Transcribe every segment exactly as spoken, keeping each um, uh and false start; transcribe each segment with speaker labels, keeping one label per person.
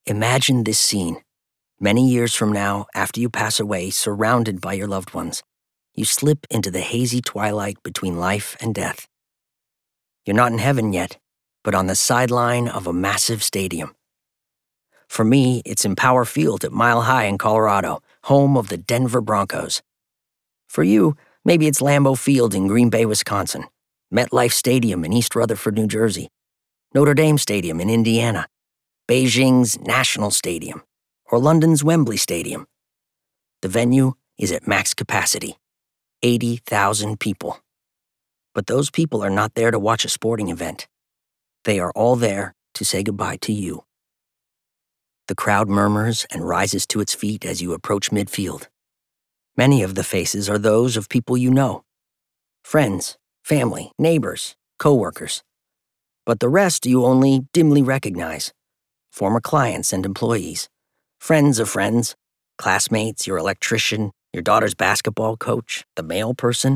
Speaker 1: Imagine this scene. Many years from now, after you pass away, surrounded by your loved ones, you slip into the hazy twilight between life and death. You're not in heaven yet, but on the sideline of a massive stadium. For me, it's Empower Field at Mile High in Colorado, home of the Denver Broncos. For you, maybe it's Lambeau Field in Green Bay, Wisconsin, MetLife Stadium in East Rutherford, New Jersey, Notre Dame Stadium in Indiana, Beijing's National Stadium, or London's Wembley Stadium. The venue is at max capacity, eighty thousand people. But those people are not there to watch a sporting event. They are all there to say goodbye to you. The crowd murmurs and rises to its feet as you approach midfield. Many of the faces are those of people you know. Friends, family, neighbors, co-workers. But the rest you only dimly recognize. Former clients and employees, friends of friends, classmates, your electrician, your daughter's basketball coach, the mail person.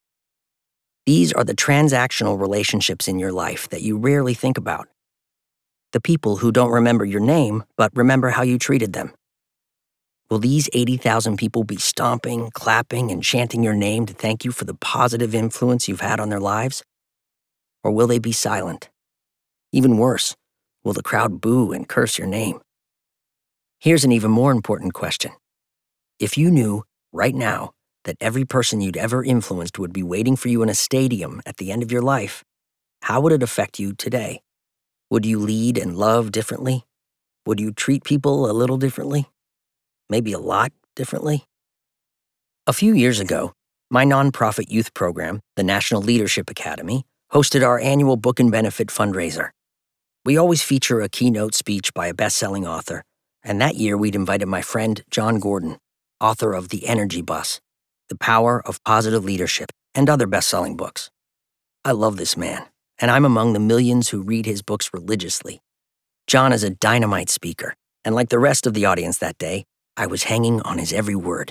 Speaker 1: These are the transactional relationships in your life that you rarely think about. The people who don't remember your name, but remember how you treated them. Will these eighty thousand people be stomping, clapping, and chanting your name to thank you for the positive influence you've had on their lives? Or will they be silent? Even worse, will the crowd boo and curse your name? Here's an even more important question. If you knew, right now, that every person you'd ever influenced would be waiting for you in a stadium at the end of your life, how would it affect you today? Would you lead and love differently? Would you treat people a little differently? Maybe a lot differently? A few years ago, my nonprofit youth program, the National Leadership Academy, hosted our annual Book and Benefit fundraiser. We always feature a keynote speech by a best-selling author, and that year we'd invited my friend Jon Gordon, author of The Energy Bus, The Power of Positive Leadership, and other best-selling books. I love this man, and I'm among the millions who read his books religiously. Jon is a dynamite speaker, and like the rest of the audience that day, I was hanging on his every word.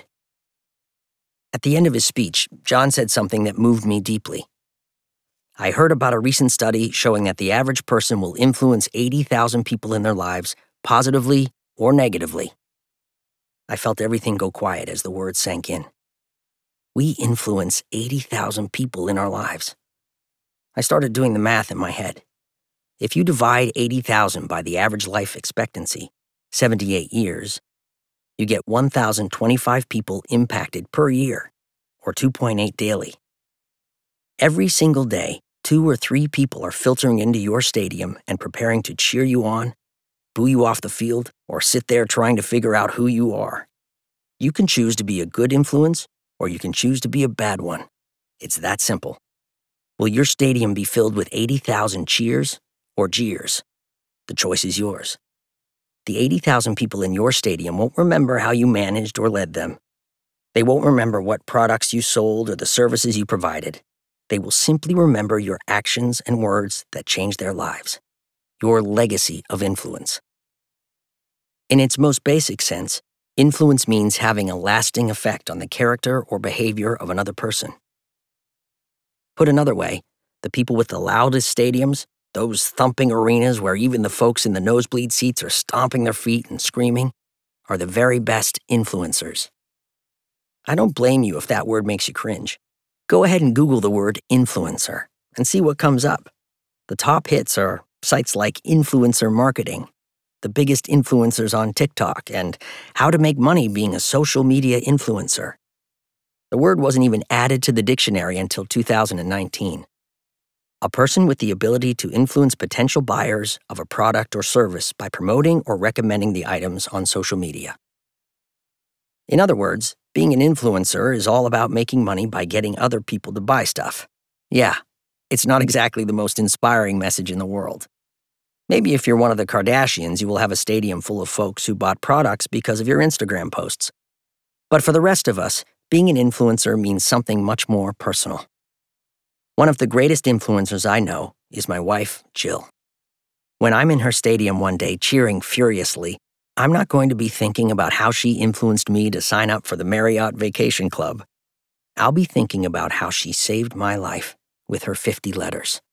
Speaker 1: At the end of his speech, Jon said something that moved me deeply. I heard about a recent study showing that the average person will influence eighty thousand people in their lives, positively or negatively. I felt everything go quiet as the words sank in. We influence eighty thousand people in our lives. I started doing the math in my head. If you divide eighty thousand by the average life expectancy, seventy-eight years, you get one thousand twenty-five people impacted per year, or two point eight daily. Every single day, two or three people are filtering into your stadium and preparing to cheer you on, boo you off the field, or sit there trying to figure out who you are. You can choose to be a good influence, or you can choose to be a bad one. It's that simple. Will your stadium be filled with eighty thousand cheers or jeers? The choice is yours. The eighty thousand people in your stadium won't remember how you managed or led them. They won't remember what products you sold or the services you provided. They will simply remember your actions and words that changed their lives, your legacy of influence. In its most basic sense, influence means having a lasting effect on the character or behavior of another person. Put another way, the people with the loudest stadiums, those thumping arenas where even the folks in the nosebleed seats are stomping their feet and screaming, are the very best influencers. I don't blame you if that word makes you cringe. Go ahead and Google the word influencer and see what comes up. The top hits are sites like Influencer Marketing, the biggest influencers on TikTok, and how to make money being a social media influencer. The word wasn't even added to the dictionary until two thousand nineteen. A person with the ability to influence potential buyers of a product or service by promoting or recommending the items on social media. In other words, being an influencer is all about making money by getting other people to buy stuff. Yeah, it's not exactly the most inspiring message in the world. Maybe if you're one of the Kardashians, you will have a stadium full of folks who bought products because of your Instagram posts. But for the rest of us, being an influencer means something much more personal. One of the greatest influencers I know is my wife, Jill. When I'm in her stadium one day cheering furiously, I'm not going to be thinking about how she influenced me to sign up for the Marriott Vacation Club. I'll be thinking about how she saved my life with her fifty letters.